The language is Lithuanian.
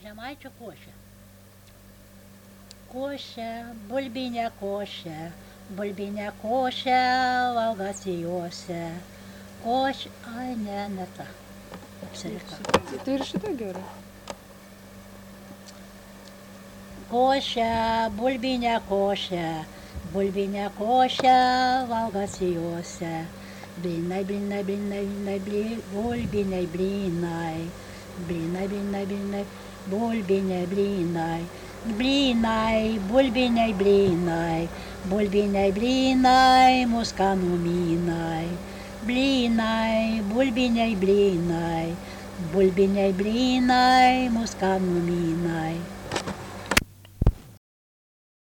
коше, майчу коше. Коше, бульбіня коше, бульбіня коше, valgasijose. Кош, ай, не так. Ты вірші так говориш? Коше, бульбіня коше, valgasijose. Блінай, блінай, блінай, блінай, бульбінай, блінай. Блінай, блінай, блінай, бульбінай, блінай. Блінай, бульбінай, блінай. Бульбінай, блінай, мускану мінай. Блінай, бульбінай, блінай. Бульбінай, блінай, мускану мінай.